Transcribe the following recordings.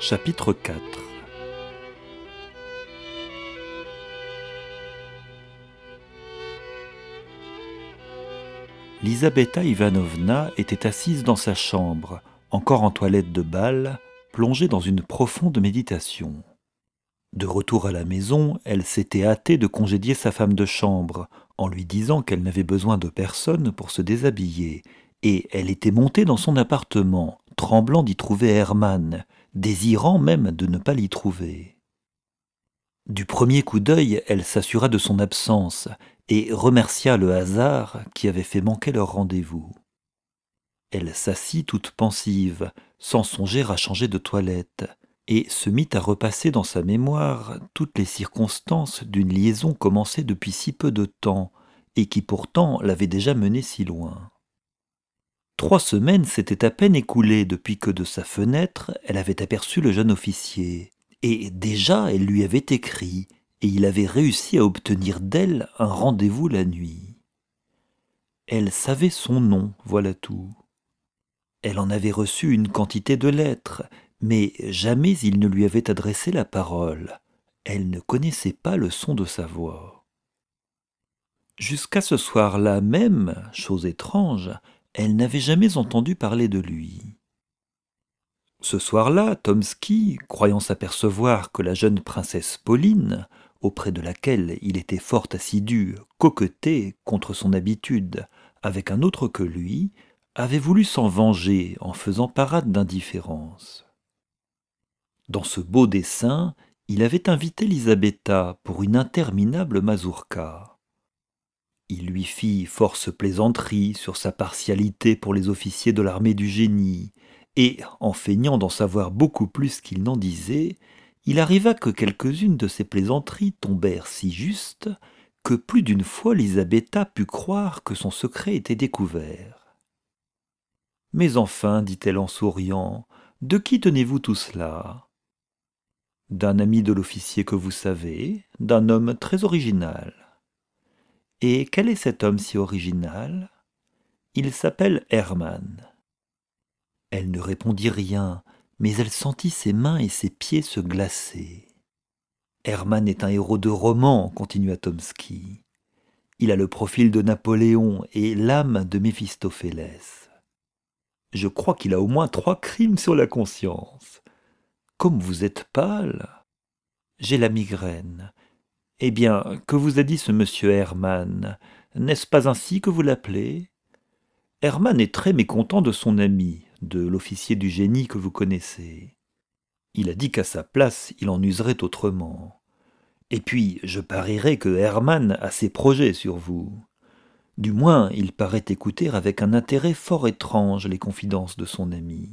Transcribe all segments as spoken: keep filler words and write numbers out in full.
Chapitre quatre. Lisabeta Ivanovna était assise dans sa chambre, encore en toilette de bal, plongée dans une profonde méditation. De retour à la maison, elle s'était hâtée de congédier sa femme de chambre, en lui disant qu'elle n'avait besoin de personne pour se déshabiller, et elle était montée dans son appartement, tremblant d'y trouver Hermann, désirant même de ne pas l'y trouver. Du premier coup d'œil, elle s'assura de son absence et remercia le hasard qui avait fait manquer leur rendez-vous. Elle s'assit toute pensive, sans songer à changer de toilette, et se mit à repasser dans sa mémoire toutes les circonstances d'une liaison commencée depuis si peu de temps, et qui pourtant l'avait déjà menée si loin. Trois semaines s'étaient à peine écoulées depuis que de sa fenêtre elle avait aperçu le jeune officier, et déjà elle lui avait écrit, et il avait réussi à obtenir d'elle un rendez-vous la nuit. Elle savait son nom, voilà tout. Elle en avait reçu une quantité de lettres, mais jamais il ne lui avait adressé la parole. Elle ne connaissait pas le son de sa voix. Jusqu'à ce soir-là même, chose étrange, elle n'avait jamais entendu parler de lui. Ce soir-là, Tomsky, croyant s'apercevoir que la jeune princesse Pauline, auprès de laquelle il était fort assidu, coquetait, contre son habitude, avec un autre que lui, avait voulu s'en venger en faisant parade d'indifférence. Dans ce beau dessein, il avait invité Lisabeta pour une interminable mazurka. Il lui fit force plaisanteries sur sa partialité pour les officiers de l'armée du génie, et, en feignant d'en savoir beaucoup plus qu'il n'en disait, il arriva que quelques-unes de ces plaisanteries tombèrent si justes que plus d'une fois Lisabeta put croire que son secret était découvert. « Mais enfin, dit-elle en souriant, de qui tenez-vous tout cela ? » ?»« D'un ami de l'officier que vous savez, d'un homme très original. » »« Et quel est cet homme si original ? » ?»« Il s'appelle Hermann. » Elle ne répondit rien, mais elle sentit ses mains et ses pieds se glacer. « Hermann est un héros de roman, continua Tomsky. Il a le profil de Napoléon et l'âme de Méphistophélès. Je crois qu'il a au moins trois crimes sur la conscience. Comme vous êtes pâle. J'ai la migraine. Eh bien, que vous a dit ce monsieur Hermann ? N'est-ce pas ainsi que vous l'appelez ? Hermann est très mécontent de son ami, de l'officier du génie que vous connaissez. Il a dit qu'à sa place, il en userait autrement. Et puis, je parierais que Hermann a ses projets sur vous. Du moins, il paraît écouter avec un intérêt fort étrange les confidences de son ami.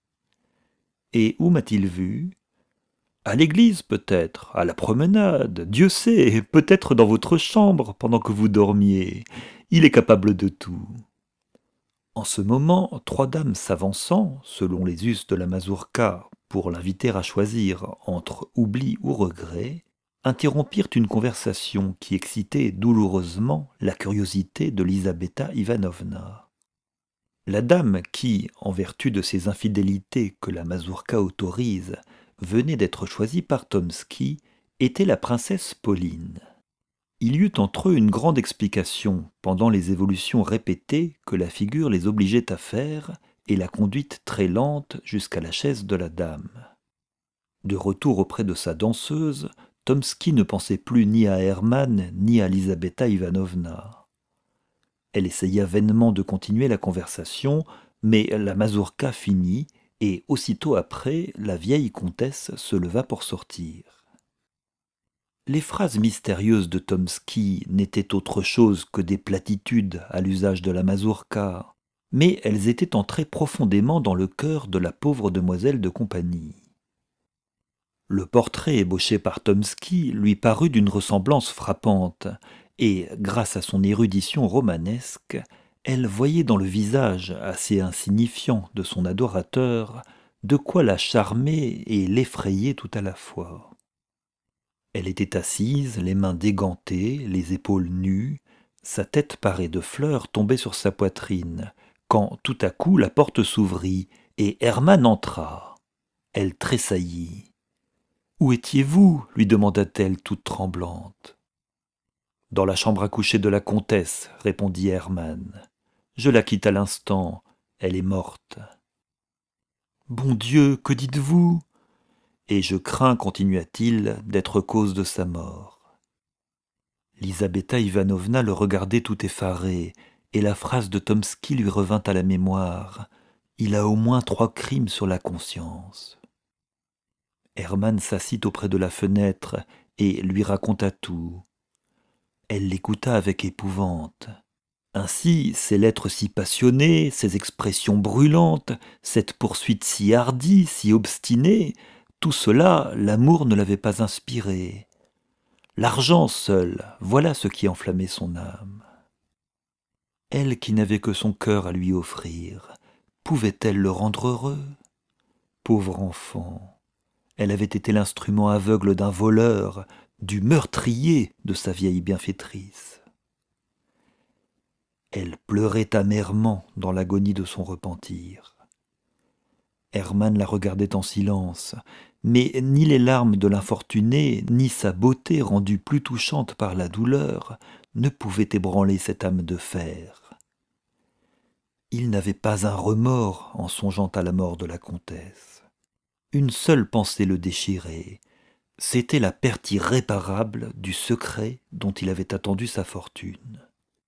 Et où m'a-t-il vu ? À l'église peut-être, à la promenade, Dieu sait, peut-être dans votre chambre pendant que vous dormiez. Il est capable de tout. En ce moment, trois dames s'avançant, selon les us de la mazurka, pour l'inviter à choisir entre oubli ou regret, interrompirent une conversation qui excitait douloureusement la curiosité de Lisabeta Ivanovna. La dame qui, en vertu de ces infidélités que la mazurka autorise, venait d'être choisie par Tomsky, était la princesse Pauline. Il y eut entre eux une grande explication pendant les évolutions répétées que la figure les obligeait à faire et la conduite très lente jusqu'à la chaise de la dame. De retour auprès de sa danseuse, Tomsky ne pensait plus ni à Hermann ni à Lisabeta Ivanovna. Elle essaya vainement de continuer la conversation, mais la mazurka finit, et aussitôt après, la vieille comtesse se leva pour sortir. Les phrases mystérieuses de Tomsky n'étaient autre chose que des platitudes à l'usage de la mazurka, mais elles étaient entrées profondément dans le cœur de la pauvre demoiselle de compagnie. Le portrait ébauché par Tomsky lui parut d'une ressemblance frappante, et, grâce à son érudition romanesque, elle voyait dans le visage assez insignifiant de son adorateur de quoi la charmer et l'effrayer tout à la fois. Elle était assise, les mains dégantées, les épaules nues, sa tête parée de fleurs tombait sur sa poitrine, quand tout à coup la porte s'ouvrit et Hermann entra. Elle tressaillit. « Où étiez-vous » lui demanda-t-elle toute tremblante. « Dans la chambre à coucher de la comtesse, » répondit Hermann. « Je la quitte à l'instant, elle est morte. »« Bon Dieu, que dites-vous » ? Et je crains, continua-t-il, d'être cause de sa mort. Lisabeta Ivanovna le regardait tout effarée, et la phrase de Tomsky lui revint à la mémoire. Il a au moins trois crimes sur la conscience. Hermann s'assit auprès de la fenêtre et lui raconta tout. Elle l'écouta avec épouvante. Ainsi, ces lettres si passionnées, ces expressions brûlantes, cette poursuite si hardie, si obstinée, tout cela, l'amour ne l'avait pas inspiré. L'argent seul, voilà ce qui enflammait son âme. Elle qui n'avait que son cœur à lui offrir, pouvait-elle le rendre heureux ? Pauvre enfant, elle avait été l'instrument aveugle d'un voleur, du meurtrier de sa vieille bienfaitrice. Elle pleurait amèrement dans l'agonie de son repentir. Hermann la regardait en silence, mais ni les larmes de l'infortunée, ni sa beauté rendue plus touchante par la douleur, ne pouvaient ébranler cette âme de fer. Il n'avait pas un remords en songeant à la mort de la comtesse. Une seule pensée le déchirait. C'était la perte irréparable du secret dont il avait attendu sa fortune.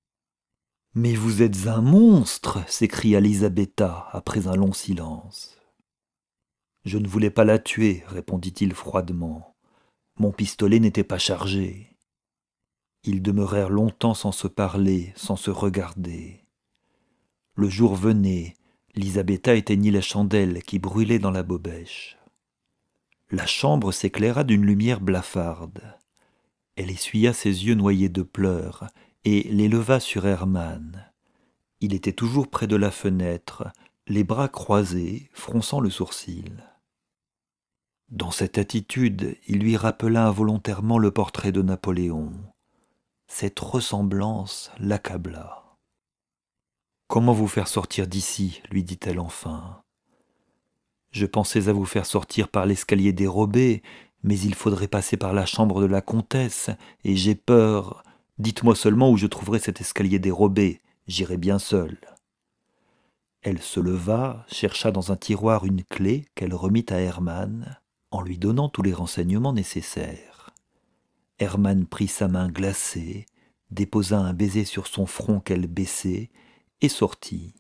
« Mais vous êtes un monstre !» s'écria Lisabeta après un long silence. « Je ne voulais pas la tuer, » répondit-il froidement. « Mon pistolet n'était pas chargé. » Ils demeurèrent longtemps sans se parler, sans se regarder. Le jour venait, Lisabeta éteignit la chandelle qui brûlait dans la bobèche. La chambre s'éclaira d'une lumière blafarde. Elle essuya ses yeux noyés de pleurs et les leva sur Hermann. Il était toujours près de la fenêtre, les bras croisés, fronçant le sourcil. Dans cette attitude, il lui rappela involontairement le portrait de Napoléon. Cette ressemblance l'accabla. « Comment vous faire sortir d'ici » lui dit-elle enfin. « Je pensais à vous faire sortir par l'escalier dérobé, mais il faudrait passer par la chambre de la comtesse, et j'ai peur. Dites-moi seulement où je trouverai cet escalier dérobé, j'irai bien seule. » Elle se leva, chercha dans un tiroir une clé qu'elle remit à Hermann, en lui donnant tous les renseignements nécessaires. Hermann prit sa main glacée, déposa un baiser sur son front qu'elle baissait, et sortit.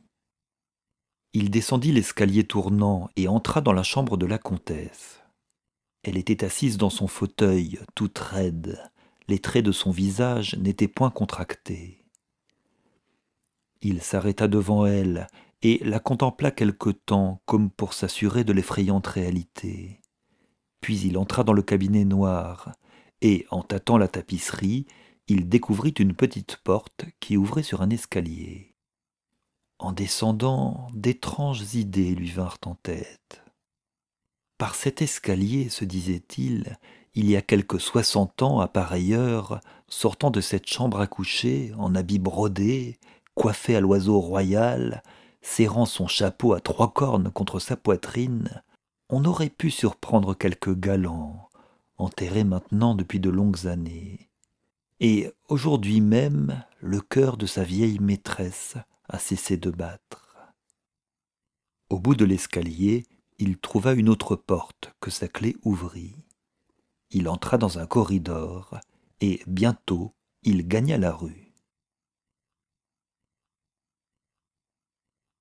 Il descendit l'escalier tournant et entra dans la chambre de la comtesse. Elle était assise dans son fauteuil, toute raide. Les traits de son visage n'étaient point contractés. Il s'arrêta devant elle et la contempla quelque temps comme pour s'assurer de l'effrayante réalité. Puis il entra dans le cabinet noir et, en tâtant la tapisserie, il découvrit une petite porte qui ouvrait sur un escalier. En descendant, d'étranges idées lui vinrent en tête. Par cet escalier, se disait-il, il y a quelque soixante ans, à pareille heure, sortant de cette chambre à coucher, en habits brodés, coiffé à l'oiseau royal, serrant son chapeau à trois cornes contre sa poitrine, on aurait pu surprendre quelque galant, enterré maintenant depuis de longues années. Et aujourd'hui même, le cœur de sa vieille maîtresse a cessé de battre. Au bout de l'escalier, il trouva une autre porte que sa clé ouvrit. Il entra dans un corridor et bientôt il gagna la rue.